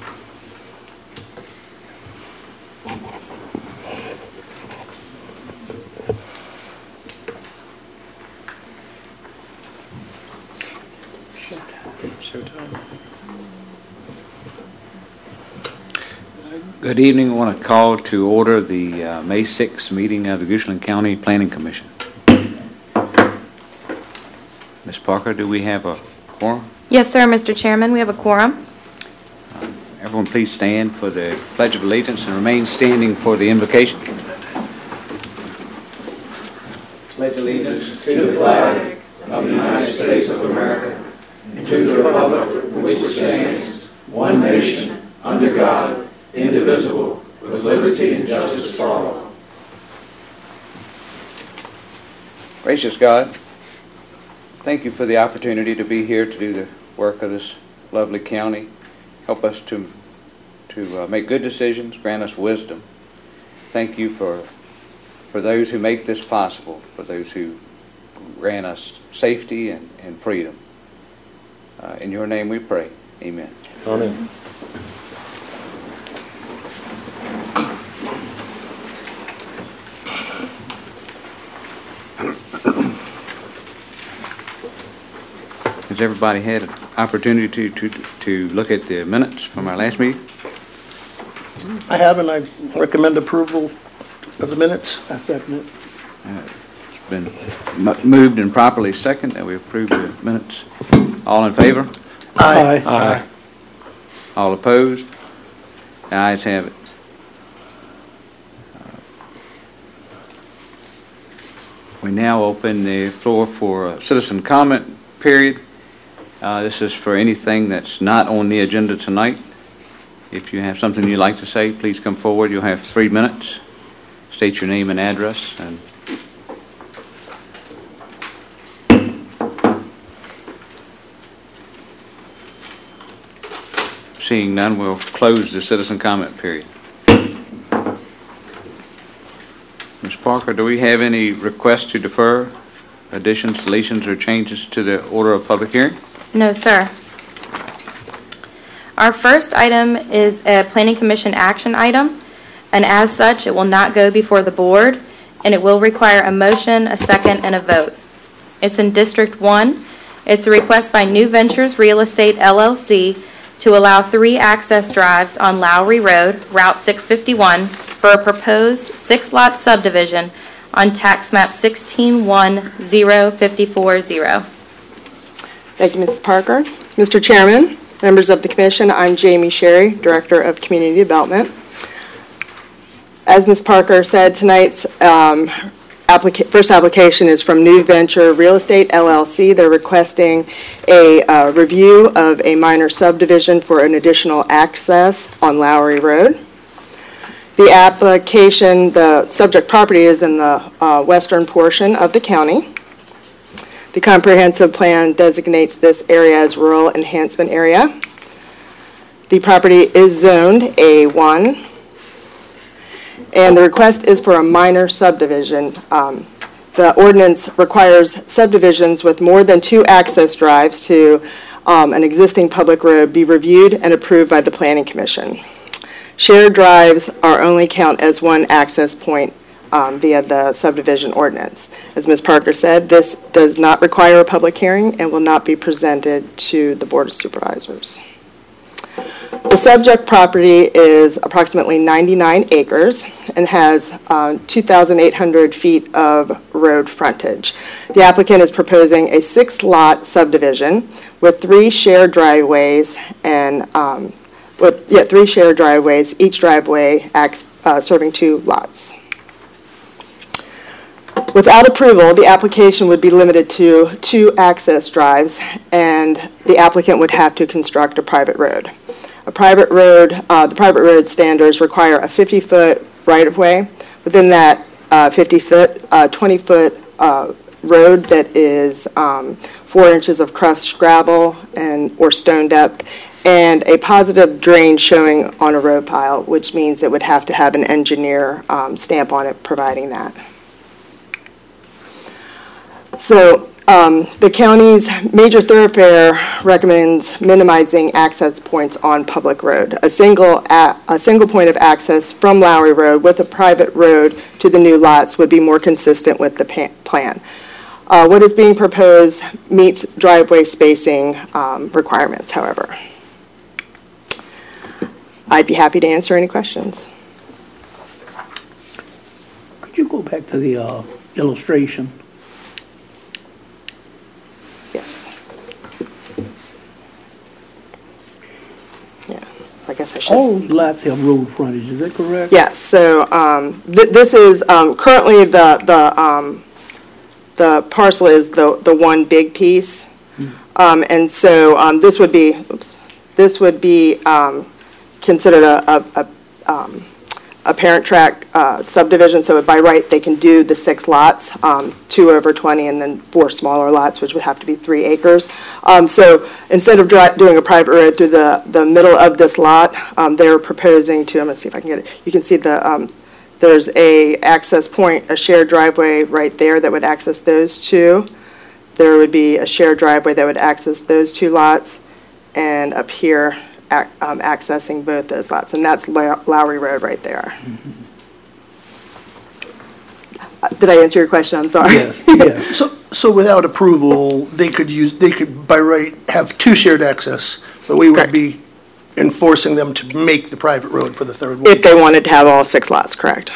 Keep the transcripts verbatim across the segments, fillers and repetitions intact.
Good evening. I want to call to order the uh, May sixth meeting of the Goochland County Planning Commission. Miz Parker, do we have a quorum? Yes, sir, Mister Chairman. We have a quorum. Uh, everyone please stand for the Pledge of Allegiance and remain standing for the invocation. Pledge allegiance to the flag of the United States of America and to the republic for which it stands, one nation, under God, indivisible, with liberty and justice for all. Gracious God, thank you for the opportunity to be here to do the work of this lovely county. Help us to, to uh, make good decisions, grant us wisdom. Thank you for, for those who make this possible, for those who grant us safety and, and freedom. Uh, in your name we pray. Amen. Amen. Has everybody had an opportunity to, to, to look at the minutes from our last meeting? I have, and I recommend approval of the minutes. I second it. Uh, it's been m- moved and properly second that we approve the minutes. All in favor? Aye. Aye. Aye. All opposed? The ayes have it. Uh, we now open the floor for a citizen comment period. Uh, this is for anything that's not on the agenda tonight. If you have something you'd like to say, please come forward. You'll have three minutes. State your name and address. And seeing none, we'll close the citizen comment period. Miz Parker, do we have any requests to defer, additions, deletions, or changes to the order of public hearing? No, sir. Our first item is a Planning Commission action item, and as such, it will not go before the board, and it will require a motion, a second, and a vote. It's in District one. It's a request by New Ventures Real Estate, L L C, to allow three access drives on Lowry Road, Route six fifty-one, for a proposed six-lot subdivision on tax map sixteen one zero fifty-four zero. Thank you, Missus Parker. Mister Chairman, members of the Commission, I'm Jamie Sherry, Director of Community Development. As Miz Parker said, tonight's um, applica- first application is from New Venture Real Estate, L L C. They're requesting a uh, review of a minor subdivision for an additional access on Lowry Road. The application, the subject property is in the uh, western portion of the county. The comprehensive plan designates this area as rural enhancement area. The property is zoned A one, and the request is for a minor subdivision. Um, the ordinance requires subdivisions with more than two access drives to um, an existing public road be reviewed and approved by the Planning Commission. Shared drives are only count as one access point Um, via the subdivision ordinance. As Miz Parker said, this does not require a public hearing and will not be presented to the Board of Supervisors. The subject property is approximately ninety-nine acres and has uh, two thousand eight hundred feet of road frontage. The applicant is proposing a six-lot subdivision with three shared driveways and um, with yeah, three shared driveways, each driveway acts, uh, serving two lots. Without approval, the application would be limited to two access drives, and the applicant would have to construct a private road. A private road, uh, the private road standards require a fifty-foot right-of-way. Within that uh, fifty-foot, uh, twenty-foot uh, road that is um, four inches of crushed gravel and or stone depth, and a positive drain showing on a road pile, which means it would have to have an engineer um, stamp on it providing that. So Um, The county's major thoroughfare recommends minimizing access points on public road. A single, a a single point of access from Lowry Road with a private road to the new lots would be more consistent with the pa- plan. Uh, What is being proposed meets driveway spacing um, requirements, however. I'd be happy to answer any questions. Could you go back to the uh, illustration? Yes. Yeah, I guess I should. All lots have road frontage, is that correct? Yes, so um, th- this is, um, currently the, the, um, the parcel is the, the one big piece. Um, And so um, this would be, oops, this would be um, considered a, a, a, um, a parent tract uh, subdivision, so by right, they can do the six lots, um, two over twenty, and then four smaller lots, which would have to be three acres. Um, So instead of dri- doing a private road through the, the middle of this lot, um, they're proposing to, I'm gonna see if I can get it, you can see the, um, there's a access point, a shared driveway right there that would access those two. There would be a shared driveway that would access those two lots, and up here, ac- um, accessing both those lots, and that's Low- Lowry Road right there. Uh, Did I answer your question? I'm sorry. Yes, yes. So, so without approval, they could use, they could by right have two shared access, but we would Correct. be enforcing them to make the private road for the third one. If they wanted to have all six lots, correct.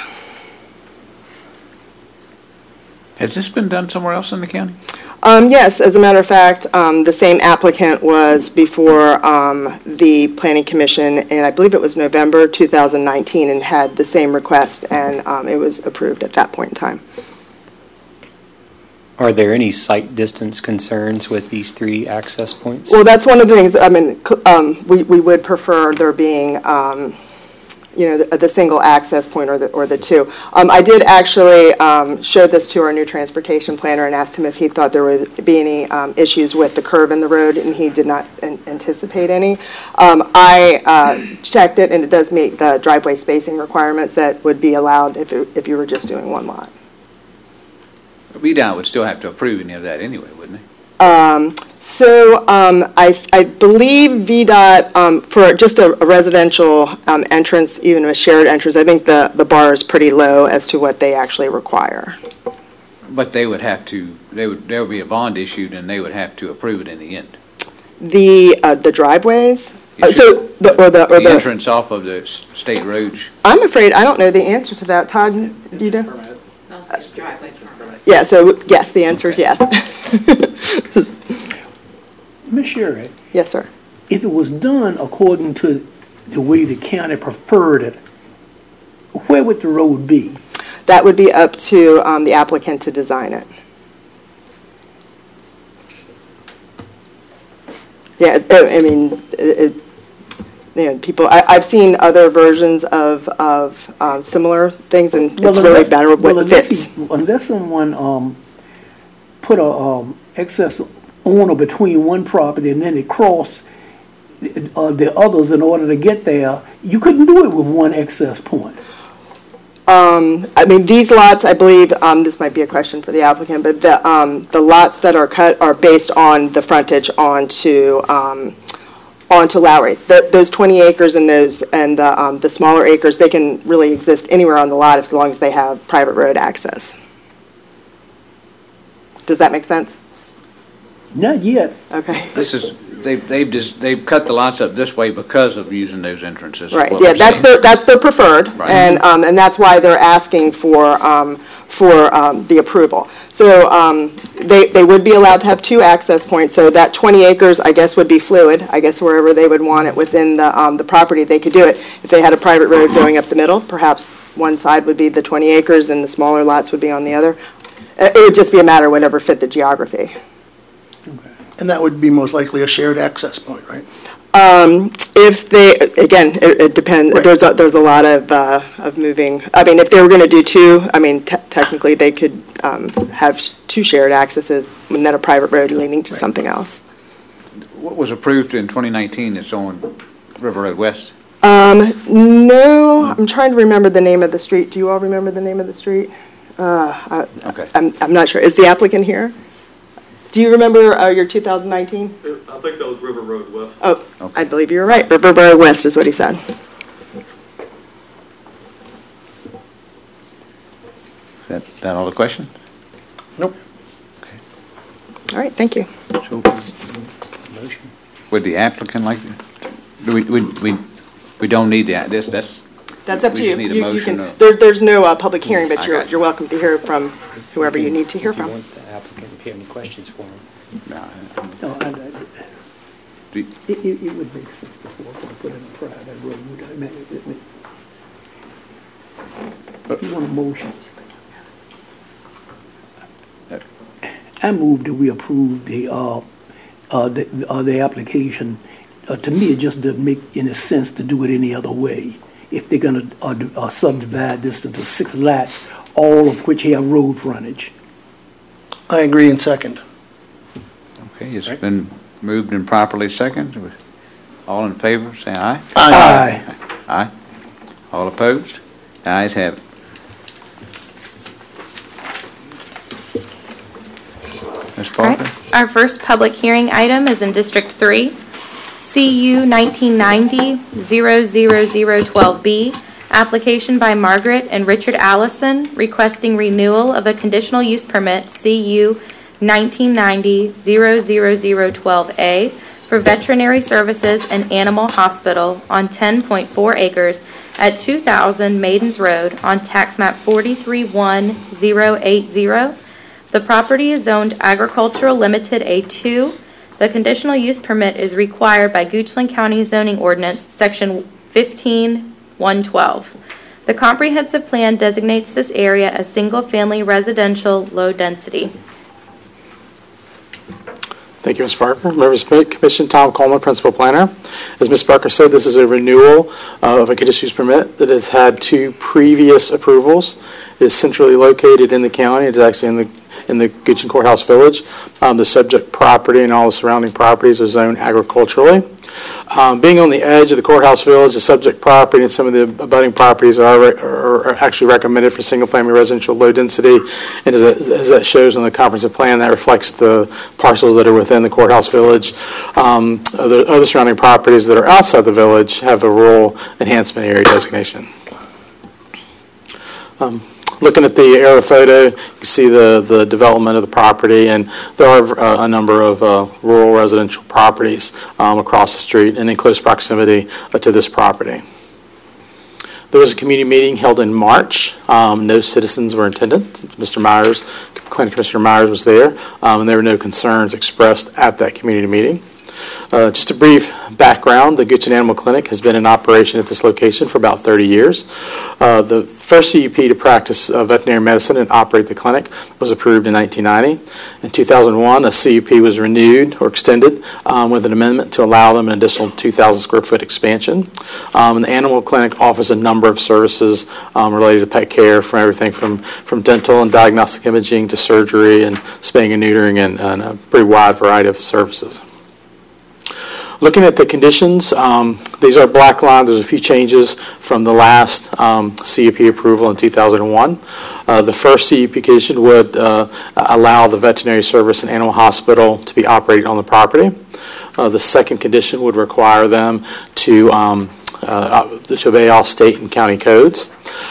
Has this been done somewhere else in the county? Um, Yes, as a matter of fact, um, the same applicant was before um, the Planning Commission, and I believe it was November two thousand nineteen, and had the same request, and um, it was approved at that point in time. Are there any site distance concerns with these three access points? Well, that's one of the things, I mean, cl- um, we we would prefer there being, um, you know, the the single access point or the or the two. Um, I did actually um, show this to our new transportation planner and asked him if he thought there would be any um, issues with the curve in the road, and he did not an- anticipate any. Um, I uh, checked it, and it does meet the driveway spacing requirements that would be allowed if it- if you were just doing one lot. V DOT would still have to approve any of that anyway, wouldn't they? Um, So um, I I believe V DOT, um, for just a a residential um, entrance, even a shared entrance, I think the the bar is pretty low as to what they actually require. But they would have to, they would, there would be a bond issued, and they would have to approve it in the end. The uh, the driveways? Uh, Yes, So, the- or the, or The the, entrance off of the s- state roads. I'm afraid, I don't know the answer to that. Todd, do you know? No, it's driveway permit. Yeah, so yes, the answer is yes. Miz Sherry, Yes, sir. if it was done according to the way the county preferred it, where would the road be? That would be up to um, the applicant to design it. Yeah, it- I mean, it, it- you know, people, I, I've seen other versions of, of um, similar things, and it's Well, really unless- better well, what unless fits. he- Unless someone um, put a um, excess owner between one property and then it crossed uh, the others in order to get there, you couldn't do it with one excess point. Um, I mean, these lots, I believe, um, this might be a question for the applicant, but the, um, the lots that are cut are based on the frontage onto, um, onto Lowry. Th those twenty acres and those, and the, um, the smaller acres, they can really exist anywhere on the lot as long as they have private road access. Does that make sense? Not yet. Okay. This is, they've, they've just, they've cut the lots up this way because of using those entrances. is Right, what yeah, we're that's saying. their, that's their preferred, Right. and, um, and that's why they're asking for, um, for, um, the approval. So, um, they, they would be allowed to have two access points, so that twenty acres, I guess, would be fluid. I guess wherever they would want it within the, um, the property, they could do it. If they had a private road going up the middle, perhaps one side would be the twenty acres and the smaller lots would be on the other. Uh, It would just be a matter of whatever fit the geography. And that would be most likely a shared access point, right? Um, If they, again, it it depends, Right. there's, a- there's a lot of, uh, of moving, I mean, if they were going to do two, I mean, te- technically, they could um, have two shared accesses and then a private road leading to something else. What was approved in twenty nineteen that's on River Road West? Um, No, I'm trying to remember the name of the street. Do you all remember the name of the street? Uh, I- Okay. I'm, I'm not sure. Is the applicant here? Do you remember uh, your two thousand nineteen? I think that was River Road West. Oh, Okay. I believe you were right. River Road West is what he said. Is that, that all the questions? Nope. All right, thank you. So, would the applicant like, do we, we, we, we don't need that, this, that's, That's up We to you. just need a You- you motion can- of- There, there's no uh, public hearing, but I you're, got you. you're welcome to hear from whoever you need to hear If you from. want the applicant, if you have any questions for him. no, No, I- I- do- It, it, it would make sense before we put in a private road. I mean, it- it- If you want a motion, I move that we approve the, uh, uh, the, uh, the application. Uh, to me, it just doesn't make any sense to do it any other way. If they're gonna, uh, do- uh, subdivide this into six lots, all of which have road frontage. I agree in second. okay, it's been moved and properly seconded. All in favor, say aye. Aye. Aye. All opposed? The ayes have it. Miz All Parker? right. Our first public hearing item is in District three, C U nineteen ninety zero zero zero twelve B, application by Margaret and Richard Allison requesting renewal of a conditional use permit C U nineteen ninety zero zero zero twelve A for veterinary services and animal hospital on ten point four acres at two thousand Maidens Road on tax map forty-three one zero eight zero. The property is zoned agricultural limited A two. The conditional use permit is required by Goochland County zoning ordinance, section fifteen one twelve. The comprehensive plan designates this area as single-family residential low density. Thank you, Miz Parker. Members of the Commission, Tom Coleman, Principal Planner. As Miz Parker said, this is a renewal uh, of a conditional use permit that has had two previous approvals. It is centrally located in the county. It's actually in the in the Goochland Courthouse Village. Um, the subject property and all the surrounding properties are zoned agriculturally. Um, being on the edge of the Courthouse Village, the subject property and some of the abutting properties are, re- are, are actually recommended for single-family residential low density. And as, that- as that shows on the comprehensive plan, that reflects the parcels that are within the Courthouse Village. Um, other, other surrounding properties that are outside the village have a rural enhancement area designation. Um, Looking at the aerial photo, you can see the, the development of the property, and there are uh, a number of uh, rural residential properties um, across the street and in close proximity uh, to this property. There was a community meeting held in March. Um, no citizens were attended. Mister Myers, Planning Commissioner Myers was there, um, and there were no concerns expressed at that community meeting. Uh, just a brief background, the Goochland Animal Clinic has been in operation at this location for about thirty years. Uh, the first C U P to practice uh, veterinary medicine and operate the clinic was approved in nineteen ninety. In two thousand one, a C U P was renewed or extended um, with an amendment to allow them an additional two thousand square foot expansion. Um, and the animal clinic offers a number of services um, related to pet care, from everything from, from dental and diagnostic imaging to surgery and spaying and neutering, and, and a pretty wide variety of services. Looking at the conditions, um, these are black lines. There's a few changes from the last um, C U P approval in two thousand one. Uh, the first C U P condition would uh, allow the veterinary service and animal hospital to be operated on the property. Uh, the second condition would require them to, um, uh, to obey all state and county codes.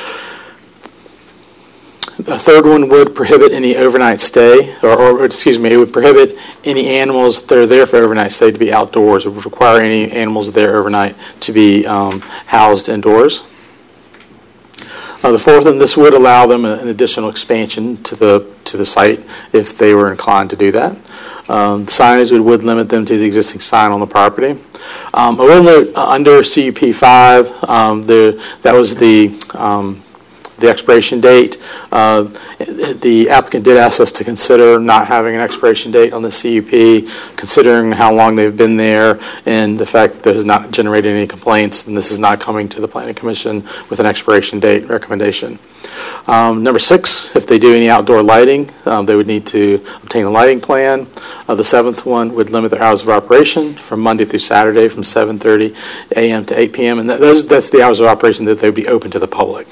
The third one would prohibit any overnight stay, or, or excuse me, it would prohibit any animals that are there for overnight stay to be outdoors. It would require any animals there overnight to be um, housed indoors. Uh, the fourth one, this would allow them an additional expansion to the to the site if they were inclined to do that. Um, signage would, would limit them to the existing sign on the property. Um, I will note uh, under C U P five, um, the that was the um, the expiration date. Uh, the applicant did ask us to consider not having an expiration date on the C U P, considering how long they've been there and the fact that there has not generated any complaints, and this is not coming to the Planning Commission with an expiration date recommendation. Um, number six, if they do any outdoor lighting, um, they would need to obtain a lighting plan. Uh, the seventh one would limit their hours of operation from Monday through Saturday from seven thirty a m to eight p m, and that, those, that's the hours of operation that they would be open to the public.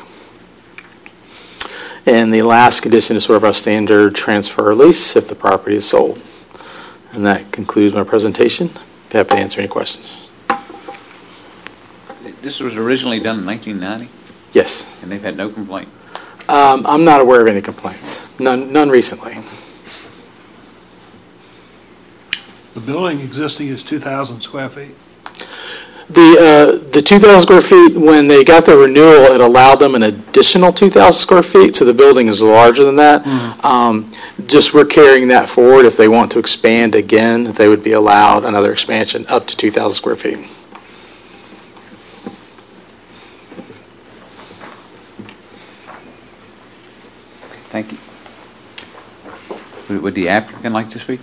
And the last condition is sort of our standard transfer lease if the property is sold. And that concludes my presentation. Be happy to answer any questions. This was originally done in nineteen ninety, Yes. and they've had no complaint. Um, I'm not aware of any complaints. None, none recently. The building existing is two thousand square feet. The, uh, the two thousand square feet, when they got the renewal, it allowed them an additional two thousand square feet, so the building is larger than that. Mm. Um, just we're carrying that forward. If they want to expand again, they would be allowed another expansion up to two thousand square feet. Thank you. Would, would the applicant like to speak?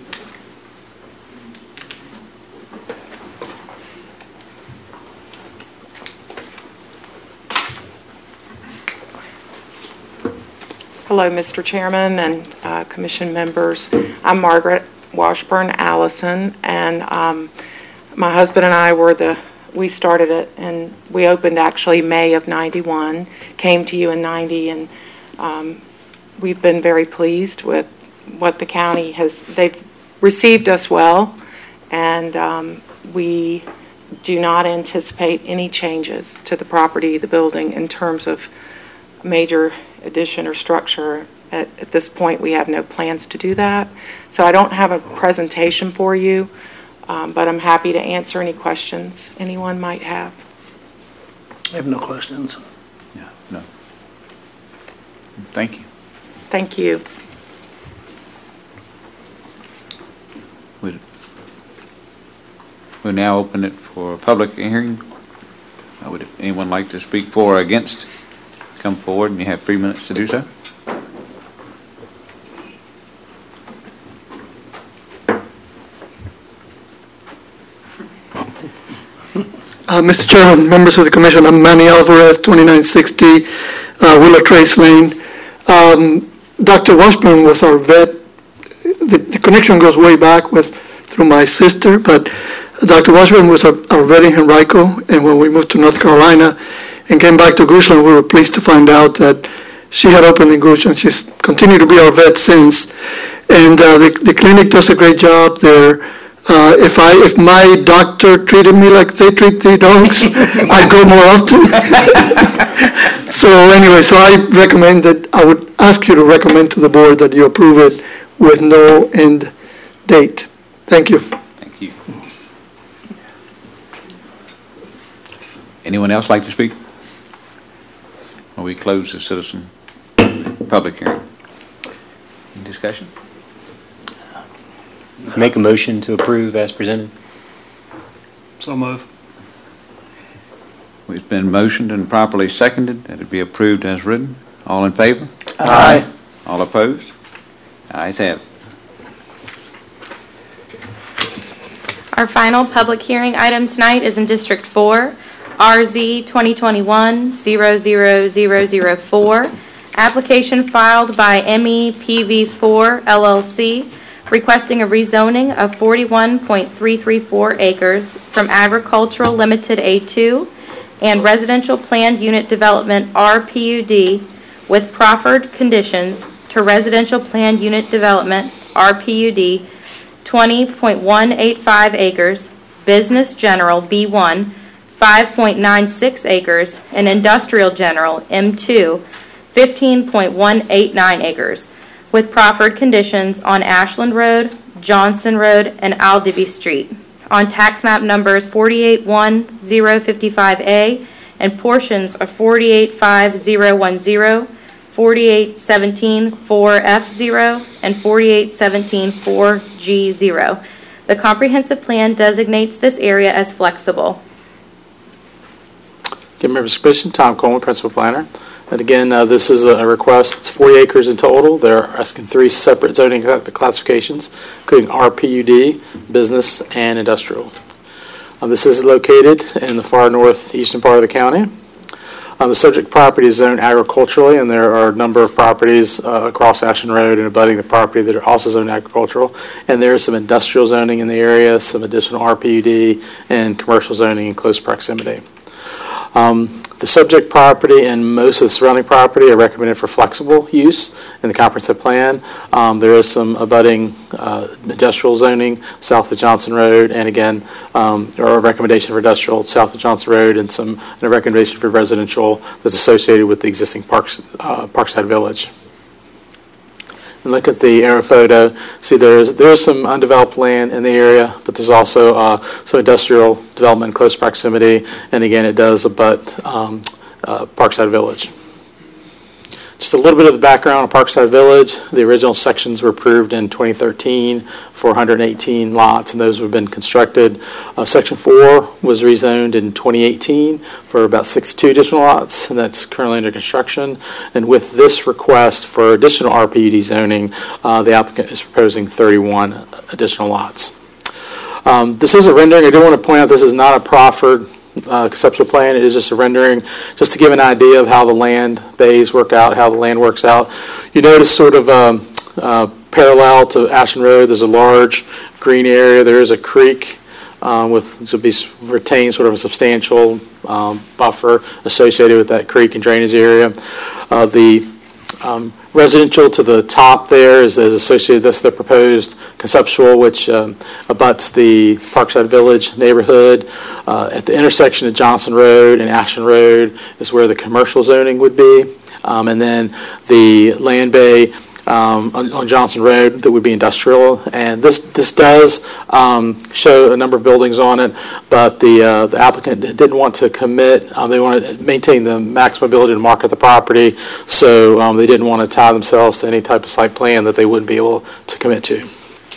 Hello, Mister Chairman and uh, Commission members. I'm Margaret Washburn Allison, and um, my husband and I were the, we started it, and we opened actually May of ninety-one, came to you in ninety, and um, we've been very pleased with what the county has, they've received us well, and um, we do not anticipate any changes to the property, the building, in terms of major addition or structure. At, at this point, we have no plans to do that. So I don't have a presentation for you, um, but I'm happy to answer any questions anyone might have. I have no questions. Yeah, no. Thank you. Thank you. We'll, we'll now open it for a public hearing. Uh, would anyone like to speak for or against? Come forward, and you have three minutes to do so. Uh, Mister Chairman, members of the Commission, I'm Manny Alvarez, twenty-nine sixty uh, Willow Trace Lane. Um, Doctor Washburn was our vet. The, the connection goes way back with through my sister, but Doctor Washburn was our, our vet in Henrico, and when we moved to North Carolina and came back to Goochland, we were pleased to find out that she had opened in Goochland. She's continued to be our vet since, and uh, the, the clinic does a great job there. Uh, if I if my doctor treated me like they treat the dogs, I'd go more often. So anyway, so I recommend that, I would ask you to recommend to the board that you approve it with no end date. Thank you. Thank you. Anyone else like to speak? Or we close the citizen public hearing. Any discussion? Make a motion to approve as presented. So move. It's been motioned and properly seconded that it be approved as written. All in favor? Aye. All opposed? Ayes have it. Our final public hearing item tonight is in District four, R Z twenty twenty-one dash zero zero zero zero four, application filed by M E P V four L L C, requesting a rezoning of forty-one point three three four acres from agricultural limited A two and residential planned unit development R P U D with proffered conditions to residential planned unit development R P U D twenty point one eight five acres, business general B one five point nine six acres, and industrial general M two fifteen point one eight nine acres, with proffered conditions on Ashland Road, Johnson Road, and Aldeby Street, on tax map numbers forty-eight one zero five A and portions of forty-eight five zero one zero, forty-eight seventeen four F zero, and forty-eight seventeen four G zero. The comprehensive plan designates this area as flexible. Give members of the Commission, Tom Coleman, Principal Planner. And again, uh, this is a request. It's forty acres in total. They're asking three separate zoning classifications, including R P U D, business, and industrial. Um, this is located in the far northeastern part of the county. Um, the subject property is zoned agriculturally, and there are a number of properties uh, across Ashland Road and abutting the property that are also zoned agricultural. And there is some industrial zoning in the area, some additional R P U D, and commercial zoning in close proximity. Um, The subject property and most of the surrounding property are recommended for flexible use in the comprehensive plan. Um, there is some abutting uh, industrial zoning south of Johnson Road, and again, um, or a recommendation for industrial south of Johnson Road, and some and a recommendation for residential that's associated with the existing Parks, uh, Parkside Village. And look at the aerial photo. See, there's there's some undeveloped land in the area, but there's also uh, some industrial development in close proximity. And again, it does abut um, uh, Parkside Village. Just a little bit of the background of Parkside Village. The original sections were approved in twenty thirteen for one hundred eighteen lots, and those have been constructed. Uh, Section four was rezoned in twenty eighteen for about sixty-two additional lots, and that's currently under construction. And with this request for additional R P U D zoning, uh, the applicant is proposing thirty-one additional lots. Um, this is a rendering. I do want to point out this is not a proffered Uh, conceptual plan. It is just a rendering, just to give an idea of how the land bays work out, how the land works out. You notice sort of um, uh, parallel to Ashland Road, there's a large green area. There is a creek um, with, to be retained sort of a substantial um, buffer associated with that creek and drainage area. Uh, the um, residential to the top there is, is associated, that's the proposed conceptual, which um, abuts the Parkside Village neighborhood. Uh, at the intersection of Johnson Road and Ashland Road is where the commercial zoning would be. Um, and then the land bay um, on, on Johnson Road that would be industrial. And this this does um, show a number of buildings on it, but the uh, the applicant didn't want to commit. Um, they wanted to maintain the maximum ability to market the property, so um, they didn't want to tie themselves to any type of site plan that they wouldn't be able to commit to.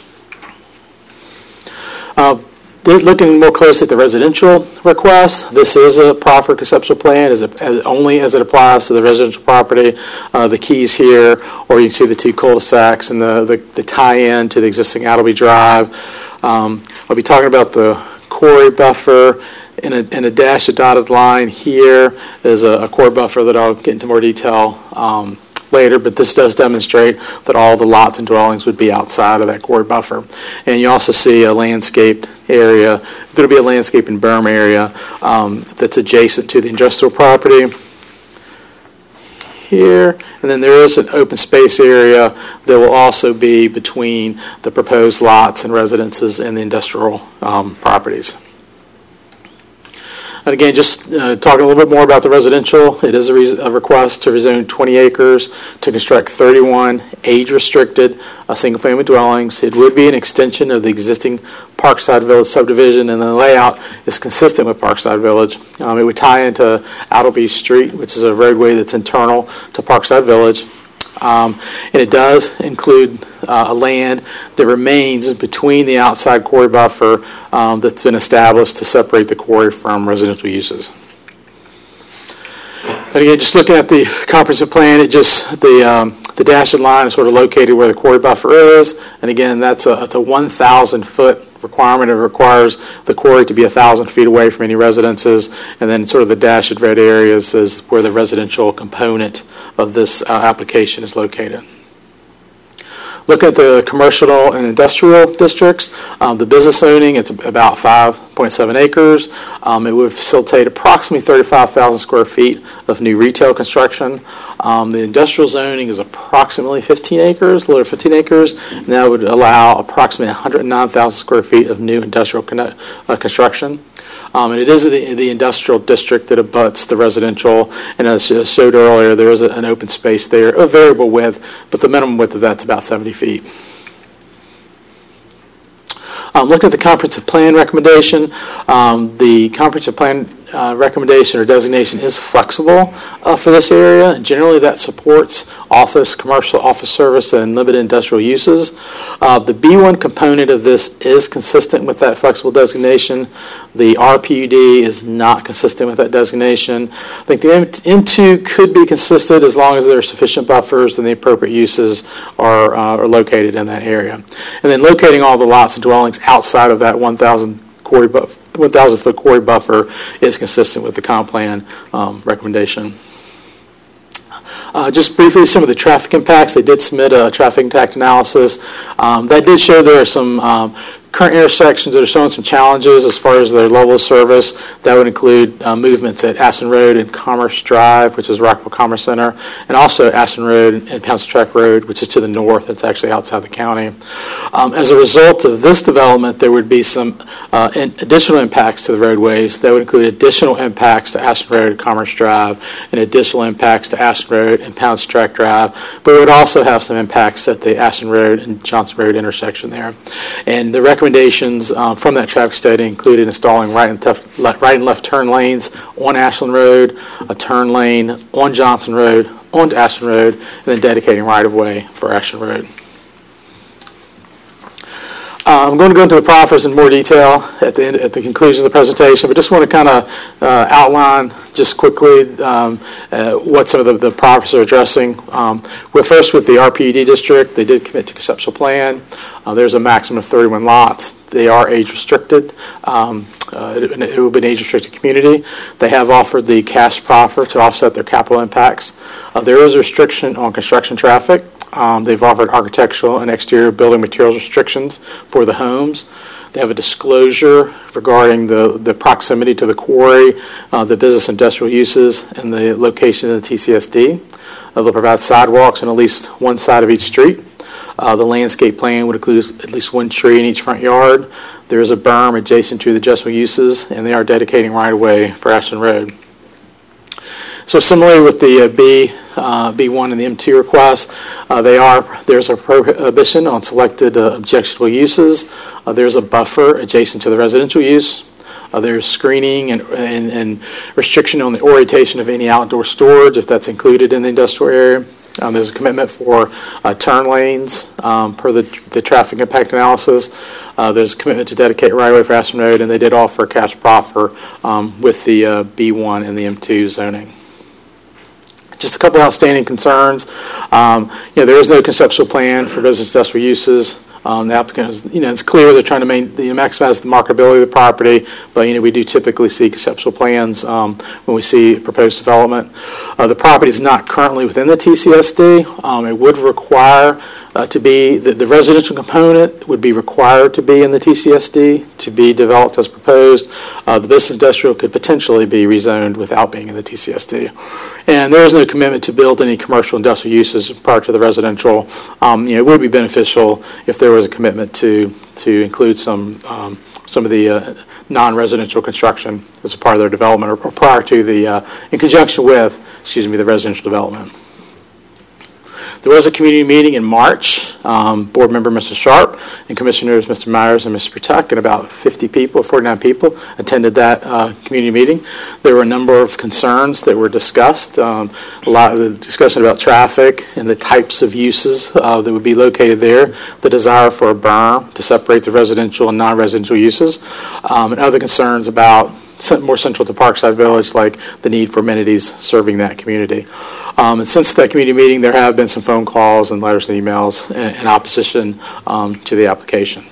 Uh, Looking more closely at the residential request, this is a proper conceptual plan as, it, as only as it applies to the residential property. Uh, the keys here, or you can see the two cul-de-sacs and the, the, the tie-in to the existing Appleby Drive. Um, I'll be talking about the quarry buffer. In a, in a dashed dotted line here is a, a quarry buffer that I'll get into more detail um, later, but this does demonstrate that all the lots and dwellings would be outside of that quarry buffer. And you also see a landscaped area. There'll be a landscape and berm area um, that's adjacent to the industrial property here. And then there is an open space area that will also be between the proposed lots and residences and the industrial um, properties. And again, just uh, talking a little bit more about the residential, it is a, re a request to rezone twenty acres to construct thirty-one age-restricted uh, single-family dwellings. It would be an extension of the existing Parkside Village subdivision, and the layout is consistent with Parkside Village. Um, it would tie into Appleby Street, which is a roadway that's internal to Parkside Village. Um, and it does include uh, a land that remains between the outside quarry buffer um, that's been established to separate the quarry from residential uses. And again, just looking at the comprehensive plan, it just the um, the dashed line is sort of located where the quarry buffer is, and again, that's a that's a one thousand foot requirement. It requires the quarry to be one thousand feet away from any residences, and then sort of the dashed red areas is where the residential component of this uh, application is located. Look at the commercial and industrial districts. Um, the business zoning, it's about five point seven acres. Um, it would facilitate approximately thirty-five thousand square feet of new retail construction. Um, the industrial zoning is approximately fifteen acres, a little over fifteen acres, and that would allow approximately one hundred nine thousand square feet of new industrial con uh, construction. Um, and it is the, the industrial district that abuts the residential, and as showed earlier, there is a, an open space there, a variable width, but the minimum width of that's about seventy feet. Um, looking at the comprehensive plan recommendation, um, the comprehensive plan uh, recommendation or designation is flexible uh, for this area. Generally, that supports office, commercial office service, and limited industrial uses. Uh, the B one component of this is consistent with that flexible designation. The R P U D is not consistent with that designation. I think the M two could be consistent as long as there are sufficient buffers and the appropriate uses are, uh, are located in that area. And then locating all the lots and dwellings outside of that one thousand quarry buff, one thousand foot quarry buffer is consistent with the comp plan um, recommendation. Uh, just briefly, some of the traffic impacts. They did submit a traffic impact analysis. Um, that did show there are some um, current intersections that are showing some challenges as far as their level of service. That would include uh, movements at Aston Road and Commerce Drive, which is Rockville Commerce Center, and also Aston Road and Pounce Track Road, which is to the north. It's actually outside the county. Um, as a result of this development, there would be some uh, in additional impacts to the roadways. That would include additional impacts to Aston Road and Commerce Drive, and additional impacts to Aston Road and Pounce Track Drive, but it would also have some impacts at the Aston Road and Johnson Road intersection there. And the recommendations um, from that traffic study included installing right and, tef- left, right and left turn lanes on Ashland Road, a turn lane on Johnson Road, onto Ashland Road, and then dedicating right-of-way for Ashland Road. Uh, I'm going to go into the proffers in more detail at the end, at the conclusion of the presentation, but just want to kind of uh, outline just quickly um, uh, what some of the, the proffers are addressing. Um, we're first with the R P U D district. They did commit to conceptual plan. Uh, there's a maximum of thirty-one lots. They are age restricted. Um, uh, it, it will be an age restricted community. They have offered the cash proffer to offset their capital impacts. Uh, there is a restriction on construction traffic. Um, they've offered architectural and exterior building materials restrictions for the homes. They have a disclosure regarding the, the proximity to the quarry, uh, the business industrial uses, and the location of the T C S D. Uh, they'll provide sidewalks on at least one side of each street. Uh, the landscape plan would include at least one tree in each front yard. There is a berm adjacent to the adjustable uses, and they are dedicating right-of-way for Ashton Road. So similarly with the uh, B, uh, B one and the M two request, uh, they are, there's a prohibition on selected uh, objectionable uses. Uh, there's a buffer adjacent to the residential use. Uh, there's screening and, and, and restriction on the orientation of any outdoor storage if that's included in the industrial area. Um, there's a commitment for uh, turn lanes um, per the, the traffic impact analysis. Uh, there's a commitment to dedicate right-of-way for Ashton Road, and they did offer a cash proffer um, with the uh, B one and the M two zoning. Just a couple outstanding concerns. Um, you know, there is no conceptual plan for business industrial uses. Um, the applicant is, you know, it's clear they're trying to main, you know, maximize the marketability of the property, but, you know, we do typically see conceptual plans um, when we see proposed development. Uh, the property is not currently within the T C S D. Um, it would require uh, to be, the, the residential component would be required to be in the T C S D to be developed as proposed. Uh, the business industrial could potentially be rezoned without being in the T C S D. And there is no commitment to build any commercial industrial uses prior to the residential. Um, you know, it would be beneficial if there was a commitment to to include some um, some of the uh, non-residential construction as a part of their development, or, or prior to the uh, in conjunction with, excuse me, the residential development. There was a community meeting in March. Um, board member Mister Sharp and commissioners Mister Myers and Mister Protect and about fifty people, forty-nine people attended that uh, community meeting. There were a number of concerns that were discussed. Um, a lot of the discussion about traffic and the types of uses uh, that would be located there, the desire for a berm to separate the residential and non-residential uses, um, and other concerns about more central to Parkside Village, like the need for amenities serving that community. Um, and since that community meeting, there have been some phone calls and letters and emails in, in opposition um, to the application.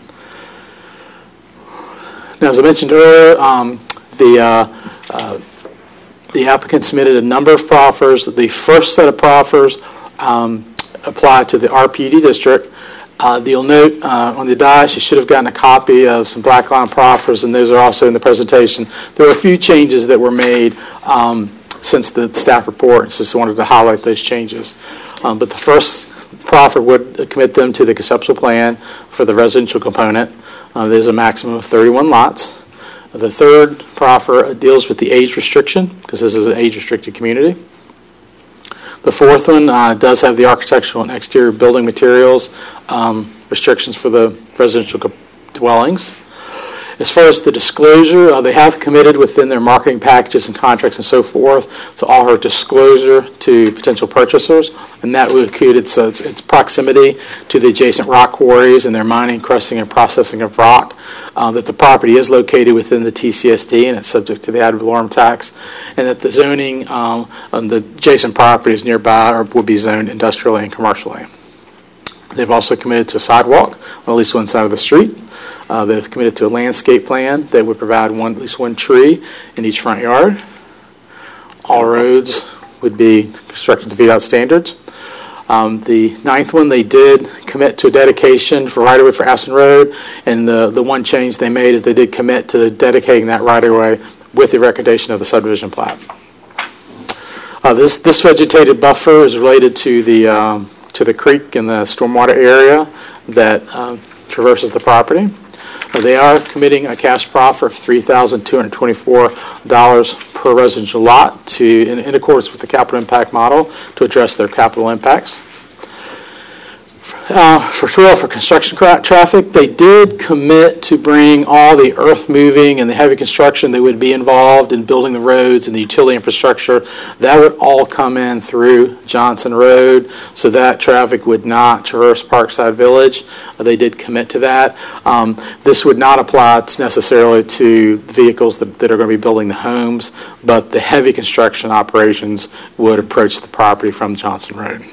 Now, as I mentioned earlier, um, the uh, uh, the applicant submitted a number of proffers. The first set of proffers um, applied to the R P U D district. Uh, you'll note uh, on the dais you should have gotten a copy of some black line proffers, and those are also in the presentation. There were a few changes that were made um, since the staff report, so just wanted to highlight those changes. Um, but the first proffer would commit them to the conceptual plan for the residential component. Uh, there's a maximum of thirty-one lots. The third proffer deals with the age restriction, because this is an age-restricted community. The fourth one uh, does have the architectural and exterior building materials um, restrictions for the residential dwellings. As far as the disclosure, uh, they have committed within their marketing packages and contracts and so forth to offer disclosure to potential purchasers, and that would include its, uh, its, its proximity to the adjacent rock quarries and their mining, crushing, and processing of rock, uh, that the property is located within the T C S D and it's subject to the ad valorem tax, and that the zoning um, on the adjacent properties nearby or would be zoned industrially and commercially. They've also committed to a sidewalk on at least one side of the street. Uh, they've committed to a landscape plan that would provide one, at least one tree in each front yard. All roads would be constructed to V DOT standards. Um, The ninth one, they did commit to a dedication for right-of-way for Ashland Road, and the, the one change they made is they did commit to dedicating that right-of-way with the recommendation of the subdivision plat. Uh, This, this vegetated buffer is related to the, um, to the creek and the stormwater area that um, traverses the property. Uh, They are committing a cash proffer of three thousand two hundred twenty-four dollars per residential lot to, in, in accordance with the capital impact model, to address their capital impacts. Uh, for twelve, for construction cra- traffic, they did commit to bring all the earth moving and the heavy construction that would be involved in building the roads and the utility infrastructure. That would all come in through Johnson Road, so that traffic would not traverse Parkside Village. Uh, they did commit to that. Um, this would not apply necessarily to vehicles that, that are going to be building the homes, but the heavy construction operations would approach the property from Johnson Road.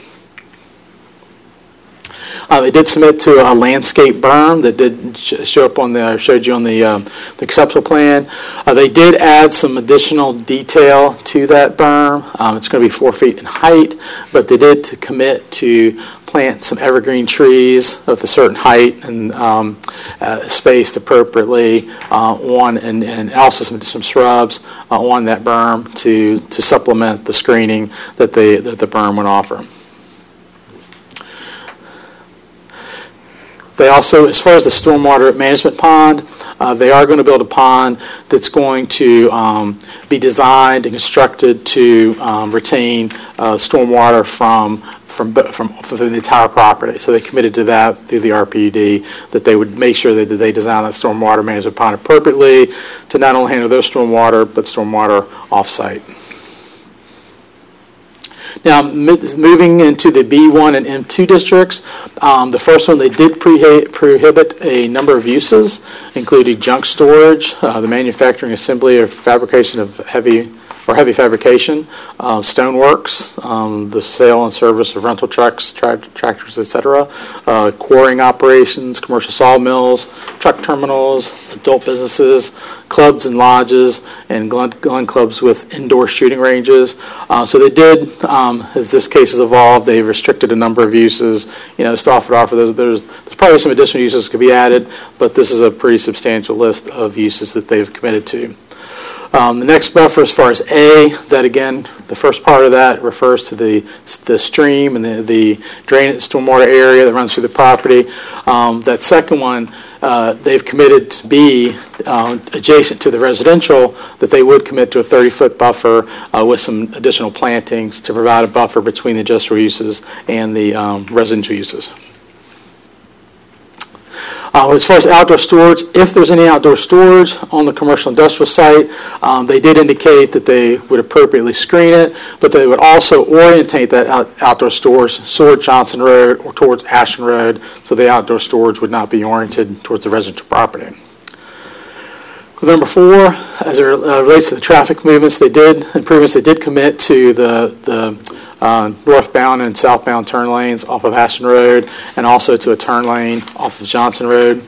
Uh, they did submit to a landscape berm that did sh- show up on the, I showed you on the, um, the conceptual plan. Uh, they did add some additional detail to that berm. Um, it's going to be four feet in height, but they did to commit to plant some evergreen trees of a certain height and um, uh, spaced appropriately uh, on, and, and also some, some shrubs uh, on that berm to, to supplement the screening that the, that the berm would offer. They also, as far as the stormwater management pond, uh, they are going to build a pond that's going to um, be designed and constructed to um, retain uh, stormwater from from from from the entire property. So they committed to that through the R P U D, that they would make sure that they design that stormwater management pond appropriately to not only handle their stormwater but stormwater off-site. Now, moving into the B one and M two districts, um, the first one, they did pre- prohibit a number of uses, including junk storage, uh, the manufacturing, assembly, or fabrication of heavy or heavy fabrication, uh, stoneworks, um, the sale and service of rental trucks, tra- tractors, et cetera, uh, quarrying operations, commercial sawmills, truck terminals, adult businesses, clubs and lodges, and gun, gun clubs with indoor shooting ranges. Uh, so they did, um, as this case has evolved, they've restricted a number of uses. You know, to offer to offer, there's, there's, there's probably some additional uses that could be added, but this is a pretty substantial list of uses that they've committed to. Um, the next buffer, as far as A, that again, the first part of that refers to the the stream and the, the drainage stormwater area that runs through the property. Um, that second one, uh, they've committed to be uh, adjacent to the residential, that they would commit to a thirty-foot buffer uh, with some additional plantings to provide a buffer between the industrial uses and the um, residential uses. Uh, as far as outdoor storage, if there's any outdoor storage on the commercial industrial site, um, they did indicate that they would appropriately screen it, but they would also orientate that out, outdoor storage toward Johnson Road or towards Ashland Road, so the outdoor storage would not be oriented towards the residential property. Number four, as it relates to the traffic movements, they did improvements. They did commit to the the uh, northbound and southbound turn lanes off of Ashland Road, and also to a turn lane off of Johnson Road.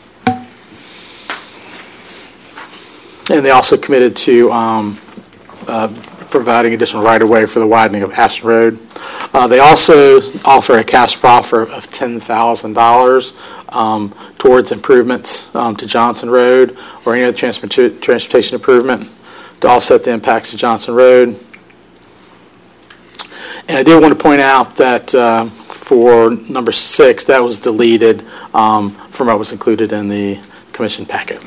And they also committed to um, uh, providing additional right-of-way for the widening of Ashland Road. Uh, they also offer a cash proffer of ten thousand dollars um, towards improvements um, to Johnson Road or any other transport- transportation improvement to offset the impacts of Johnson Road. And I did want to point out that uh, for number six, that was deleted um, from what was included in the commission packet.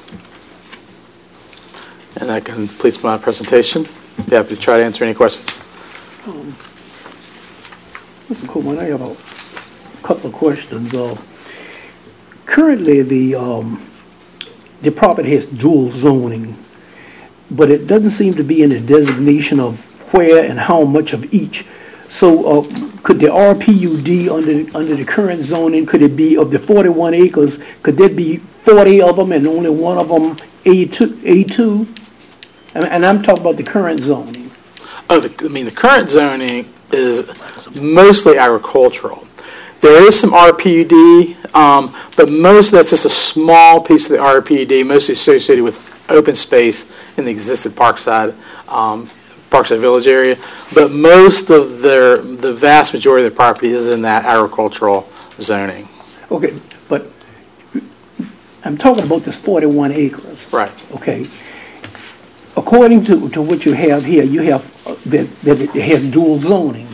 And that completes my presentation. Be happy to try to answer any questions. Um, Mister Coleman, I have a couple of questions. Uh, currently, the um, the property has dual zoning, but it doesn't seem to be in the designation of where and how much of each. So, uh, could the R P U D under the, under the current zoning, could it be of the forty-one acres? Could there be forty of them and only one of them A two? A two? And, and I'm talking about the current zoning. Oh, the, I mean, the current zoning is mostly agricultural. There is some R P U D, um, but most of that's just a small piece of the R P U D, mostly associated with open space in the existing Parkside um, Parkside Village area, but most of their, the vast majority of the property is in that agricultural zoning. Okay, but I'm talking about this forty-one acres. Right. Okay. According to, to what you have here, you have uh, that, that it has dual zoning.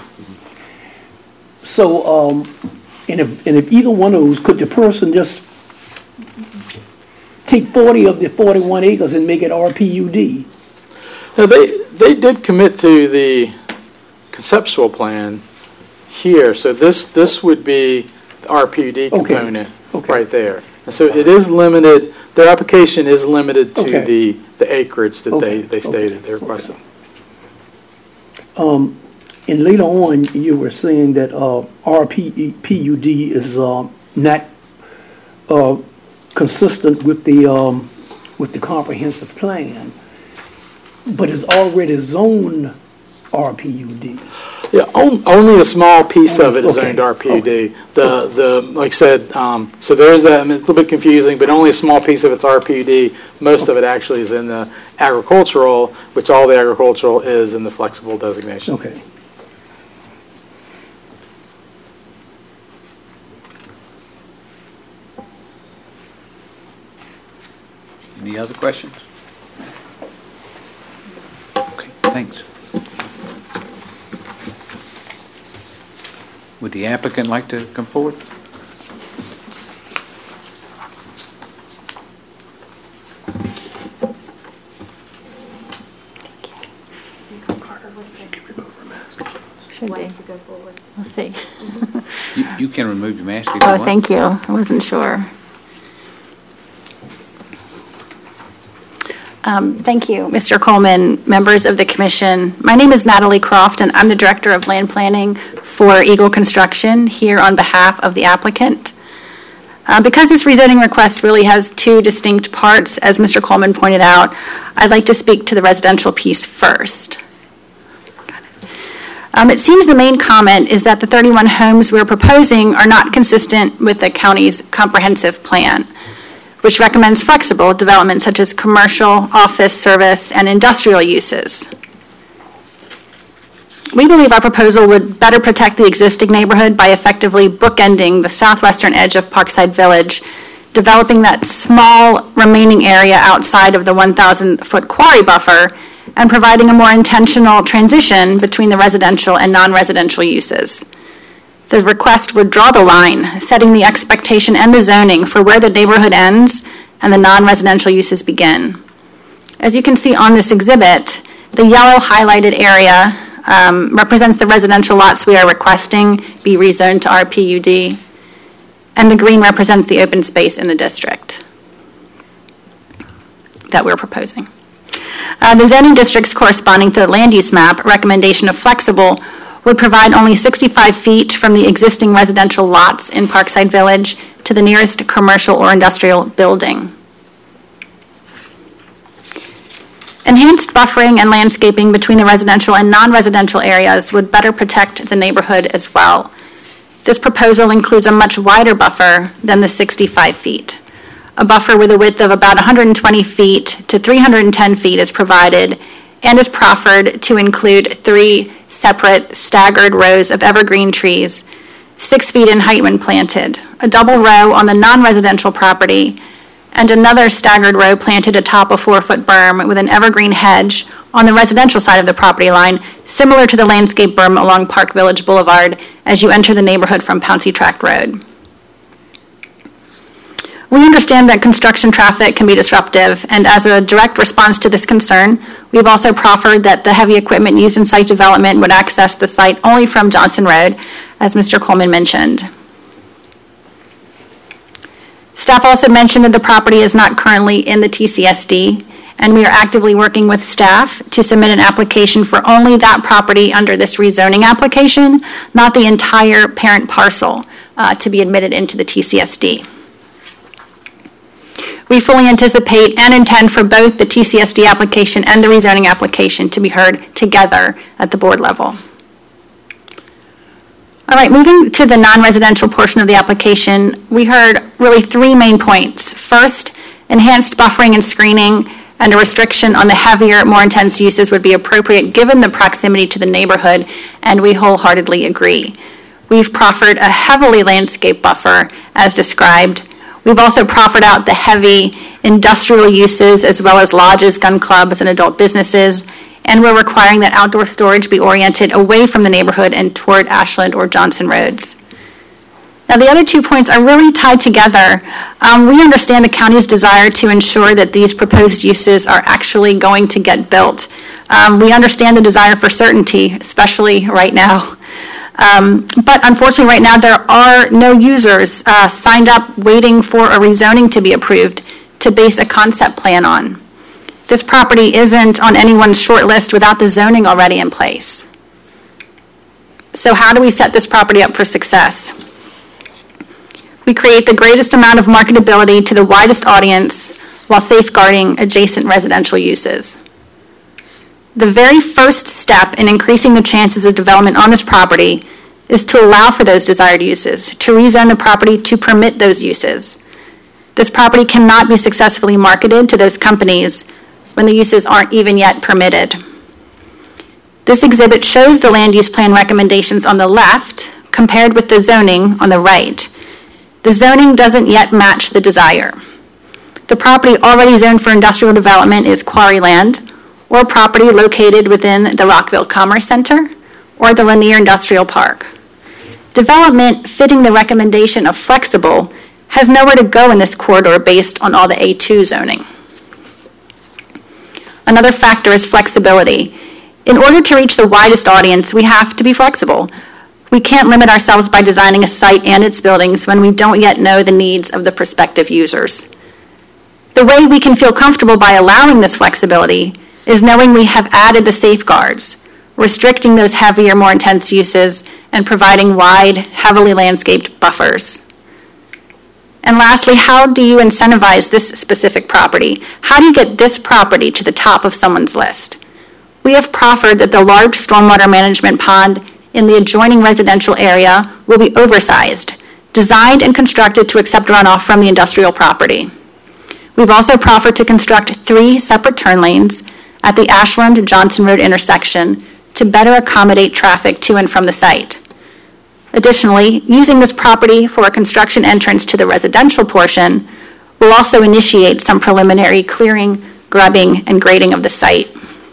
So, um, and if, and if either one of those, could the person just take forty of the forty-one acres and make it R P U D? Now, they, they did commit to the conceptual plan here, so this, this would be the R P U D Okay. component Okay. right there. And so it is limited, their application is limited to Okay. the, the acreage that they, Okay. they stated, Okay. they requested. Um, and later on, you were saying that, uh, R P U D is, um, not, uh, consistent with the, um, with the comprehensive plan, but it's already zoned R P U D. Yeah, on- only a small piece of it is Okay. zoned R P U D. The, the, like I said, um, so there's that, I mean, it's a little bit confusing, but only a small piece of it's R P U D. Most of it actually is in the agricultural, which all the agricultural is in the flexible designation. Okay. Any other questions? Okay, thanks. Would the applicant like to come forward? Should be. To go forward. We'll see. You, you can remove your mask if you Oh, want. thank you. I wasn't sure. Um, Thank you, Mister Coleman, members of the commission. My name is Natalie Croft, and I'm the Director of Land Planning for Eagle Construction here on behalf of the applicant. Uh, Because this rezoning request really has two distinct parts, as Mister Coleman pointed out, I'd like to speak to the residential piece first. Um, It seems the main comment is that the thirty-one homes we're proposing are not consistent with the county's comprehensive plan, which recommends flexible development such as commercial, office, service, and industrial uses. We believe our proposal would better protect the existing neighborhood by effectively bookending the southwestern edge of Parkside Village, developing that small remaining area outside of the one thousand foot quarry buffer, and providing a more intentional transition between the residential and non-residential uses. The request would draw the line, setting the expectation and the zoning for where the neighborhood ends and the non-residential uses begin. As you can see on this exhibit, the yellow highlighted area um, represents the residential lots we are requesting be rezoned to R P U D, and the green represents the open space in the district that we're proposing. Uh, the zoning districts corresponding to the land use map recommendation of flexible would provide only sixty-five feet from the existing residential lots in Parkside Village to the nearest commercial or industrial building. Enhanced buffering and landscaping between the residential and non-residential areas would better protect the neighborhood as well. This proposal includes a much wider buffer than the sixty-five feet. A buffer with a width of about one hundred twenty feet to three hundred ten feet is provided and is proffered to include three separate staggered rows of evergreen trees, six feet in height when planted, a double row on the non-residential property, and another staggered row planted atop a four-foot berm with an evergreen hedge on the residential side of the property line, similar to the landscape berm along Park Village Boulevard as you enter the neighborhood from Pouncey Tract Road. We understand that construction traffic can be disruptive, and as a direct response to this concern, we've also proffered that the heavy equipment used in site development would access the site only from Johnson Road, as Mister Coleman mentioned. Staff also mentioned that the property is not currently in the T C S D, and we are actively working with staff to submit an application for only that property under this rezoning application, not the entire parent parcel, uh, to be admitted into the T C S D. We fully anticipate and intend for both the T C S D application and the rezoning application to be heard together at the board level. All right, moving to the non-residential portion of the application, we heard really three main points. First, enhanced buffering and screening and a restriction on the heavier, more intense uses would be appropriate given the proximity to the neighborhood, and we wholeheartedly agree. We've proffered a heavily landscaped buffer as described. We've also proffered out the heavy industrial uses as well as lodges, gun clubs, and adult businesses, and we're requiring that outdoor storage be oriented away from the neighborhood and toward Ashland or Johnson Roads. Now, the other two points are really tied together. Um, we understand the county's desire to ensure that these proposed uses are actually going to get built. Um, we understand the desire for certainty, especially right now. Um, but unfortunately, right now, there are no users uh, signed up waiting for a rezoning to be approved to base a concept plan on. This property isn't on anyone's short list without the zoning already in place. So how do we set this property up for success? We create the greatest amount of marketability to the widest audience while safeguarding adjacent residential uses. The very first step in increasing the chances of development on this property is to allow for those desired uses, to rezone the property to permit those uses. This property cannot be successfully marketed to those companies when the uses aren't even yet permitted. This exhibit shows the land use plan recommendations on the left compared with the zoning on the right. The zoning doesn't yet match the desire. The property already zoned for industrial development is quarry land, or property located within the Rockville Commerce Center or the Lanier Industrial Park. Development fitting the recommendation of flexible has nowhere to go in this corridor based on all the A two zoning. Another factor is flexibility. In order to reach the widest audience, we have to be flexible. We can't limit ourselves by designing a site and its buildings when we don't yet know the needs of the prospective users. The way we can feel comfortable by allowing this flexibility is knowing we have added the safeguards, restricting those heavier, more intense uses, and providing wide, heavily landscaped buffers. And lastly, how do you incentivize this specific property? How do you get this property to the top of someone's list? We have proffered that the large stormwater management pond in the adjoining residential area will be oversized, designed and constructed to accept runoff from the industrial property. We've also proffered to construct three separate turn lanes at the Ashland-Johnson Road intersection to better accommodate traffic to and from the site. Additionally, using this property for a construction entrance to the residential portion will also initiate some preliminary clearing, grubbing, and grading of the site.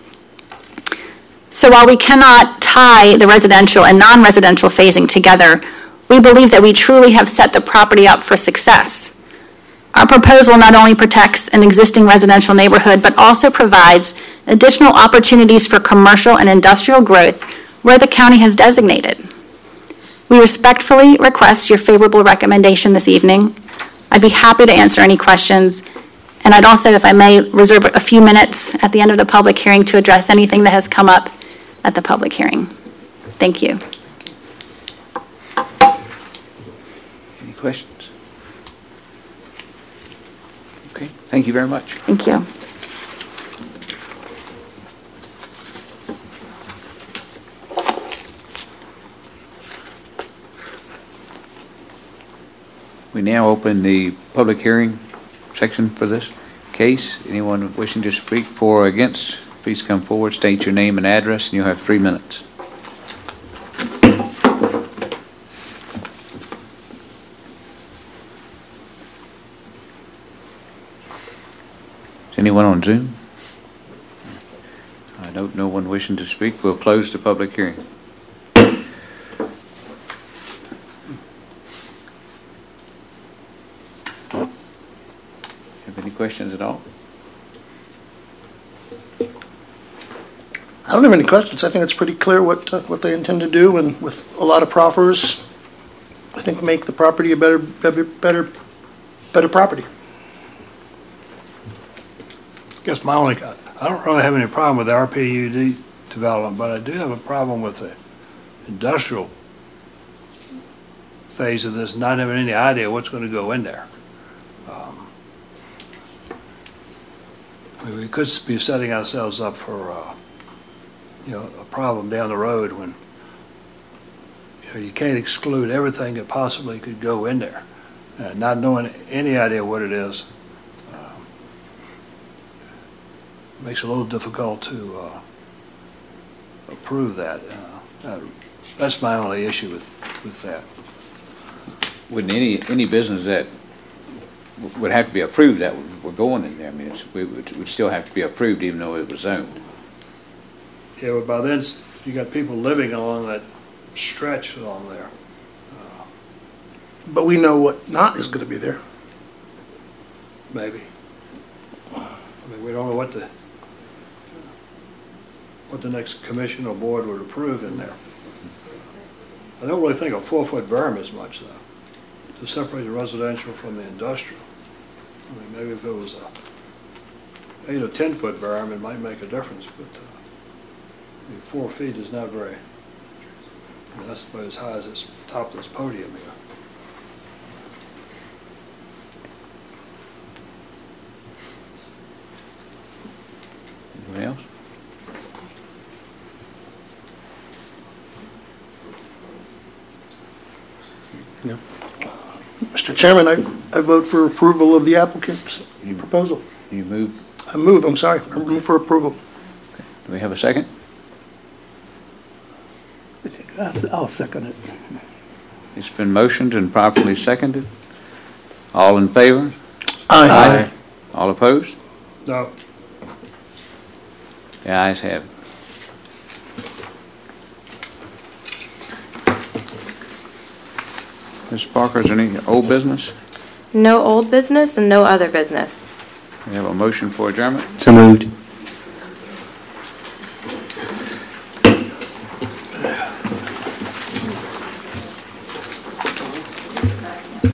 So while we cannot tie the residential and non-residential phasing together, we believe that we truly have set the property up for success. Our proposal not only protects an existing residential neighborhood, but also provides additional opportunities for commercial and industrial growth where the county has designated. We respectfully request your favorable recommendation this evening. I'd be happy to answer any questions, and I'd also, if I may, reserve a few minutes at the end of the public hearing to address anything that has come up at the public hearing. Thank you. Any questions? Okay, thank you very much. Thank you. We now open the public hearing section for this case. Anyone wishing to speak for or against, please come forward, state your name and address, and you'll have three minutes. Is anyone on Zoom? I note no one wishing to speak. We'll close the public hearing. Have any questions at all? I don't have any questions. I think it's pretty clear what uh, what they intend to do, and with a lot of proffers, I think make the property a better, better, better, better property. I guess my only, I don't really have any problem with the R P U D development, but I do have a problem with the industrial phase of this, not having any idea what's going to go in there. Um, I mean, we could be setting ourselves up for, uh, you know, a problem down the road when, you know, you can't exclude everything that possibly could go in there, uh, not knowing any idea what it is. Um, makes it a little difficult to uh, approve that. Uh, uh, That's my only issue with, with that. Wouldn't any, any business that would have to be approved that we're going in there, I mean, it's, we would, would still have to be approved even though it was zoned. Yeah, but by then, s- you got people living along that stretch along there. But we know what not is going to be there. Maybe. I mean, we don't know what the, what the next commission or board would approve in there. I don't really think a four-foot berm is much, though, to separate the residential from the industrial. I mean, maybe if it was a eight or ten-foot berm, it might make a difference, but uh, I mean, four feet is not very, I mean, that's about as high as this top of this podium here. Anyone else? No. Mister Chairman, I, I vote for approval of the applicant's You- proposal. You move, I move, I'm sorry, I move for approval. do we have a second? I'll I'll second it. It's been motioned and properly seconded. All in favor? Aye. All opposed? No, The ayes have it. Miz Parker, is there any old business? No old business and no other business. We have a motion for adjournment. So moved.